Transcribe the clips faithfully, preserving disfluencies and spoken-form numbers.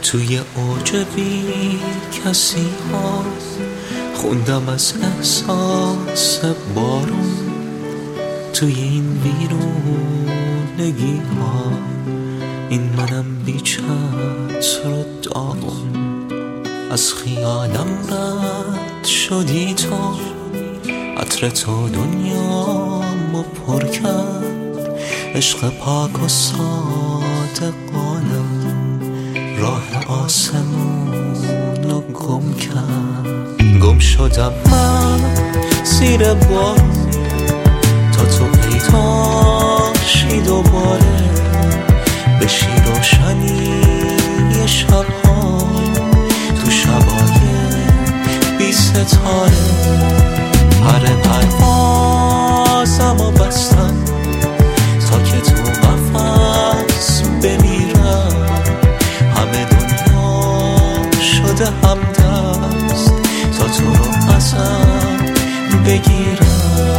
توی اوج بی کسی ها خوندم از احساس بارون، توی این ویرونگی ها این منم بی چتر و داغون. از خیالم رد شدی تو، عطر تو دنیامو پر کرد، عشق پاک و صادقانم راه آسمونو گم کرد. گم شدم من زیر بارون تا تو پیداشی دوباره، بشی روشنی شبها تو شبای بی ستاره. پر پروازمو بستم تا که تو قفس بمیرم، همه دنیا شده همدست تا تو رو ازم بگیرم.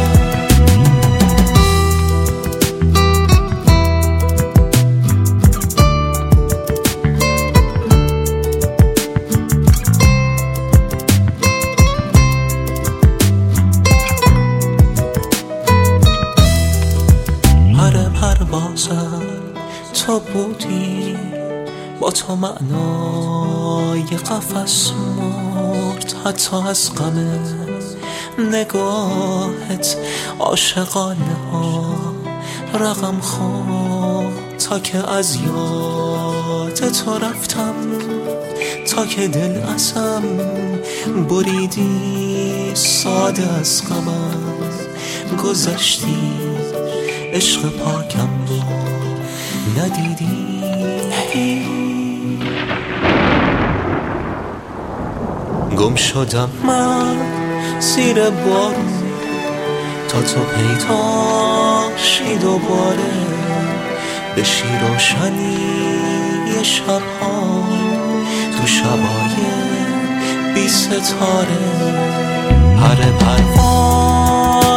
پروازم تو بودی، با تو معنای قفس مرد، حتی از غم نگاهت عاشقانه ها رقم خورد، تا که از یاد تو رفتم، تا که دل ازم بریدی، ساده از غمم گذشتی، عشق پاکم رو ندیدی. گم شدم من زیر بارون تا تو پیداشی دوباره، بشی روشنی شبها تو شبای بی ستاره. پر پرواز